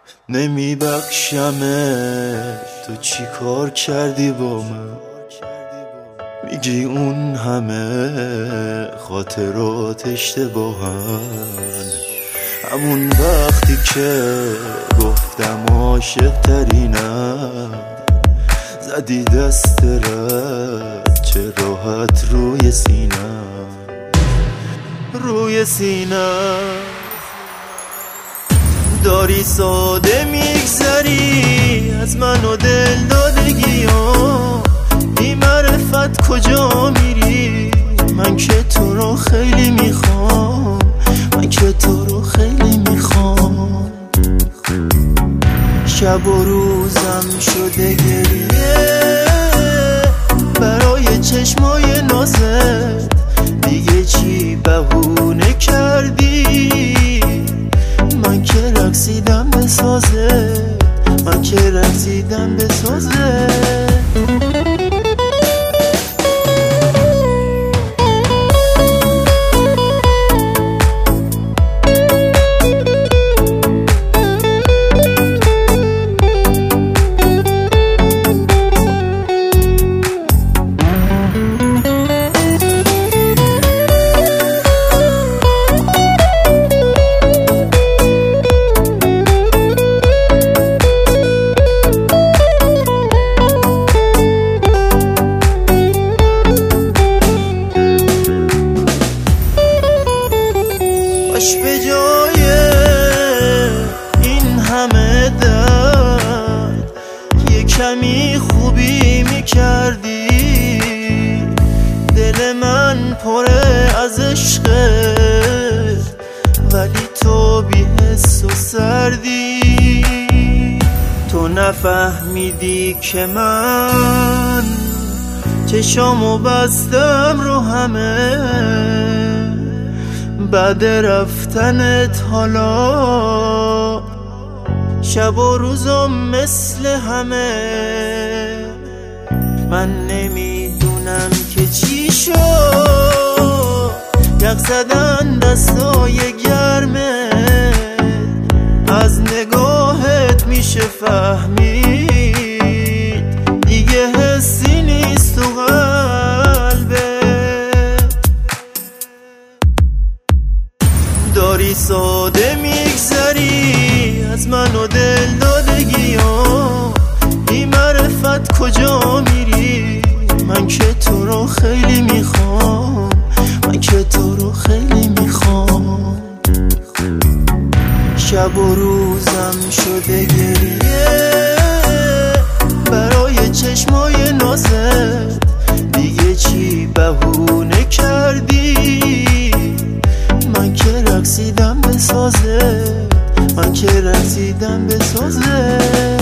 نمیبخشمه. تو چی کار کردی با من؟ میگی اون همه خاطرات اشتباهن. همون وقتی که گفتم عاشق ترینم، زدی دست رد چه راحت روی سینم داری ساده میگذری از من و دل دادگیام. بی معرفت کجا میری؟ من که تو رو خیلی میخوام، من که تو رو خیلی میخوام. شب و روزم شده گریه برای چشمای نازت. دیگه چی بهونه کردی؟ من که رقصیدم به سازت، من که رقصیدم به سازت. به جای این همه درد یه کمی خوبی میکردی. دل من پره از عشقت ولی تو بی حس و سردی. تو نفهمیدی که من چشامو بستم رو همه بعد رفتنت. حالا شب و روزم مثل همه. من نمیدونم که چی شد، یخ زدن دستای گرمت. از نگاهت میشه فهمید دیگه حسی نیست تو قلبت. داری ساده میگذری از من و دل دادگیام. بی معرفت کجا میری؟ من که تو رو خیلی میخوام، من که تو رو خیلی میخوام. شب و روزم شده گریه برای چشمای نازت. دیگه چی بهونه کردی؟ من که رقصیدم به سازت، من که رقصیدم به سازت.